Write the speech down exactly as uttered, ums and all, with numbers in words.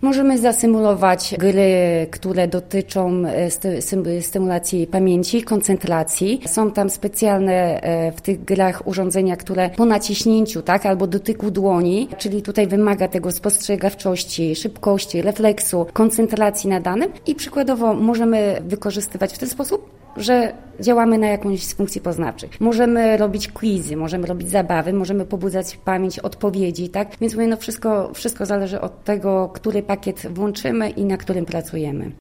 Możemy zasymulować gry, które dotyczą sty- stymulacji pamięci, koncentracji. Są tam specjalne w tych grach urządzenia, które po naciśnięciu, tak, albo dotyku dłoni, czyli tutaj wymaga tego spostrzegawczości, szybkości, refleksu, koncentracji na danym i przykładowo możemy wykorzystywać w ten sposób, że działamy na jakąś z funkcji poznawczych. Możemy robić quizy, możemy robić zabawy, możemy pobudzać pamięć odpowiedzi, tak? Więc mówię, no wszystko, wszystko zależy od tego, który pakiet włączymy i na którym pracujemy.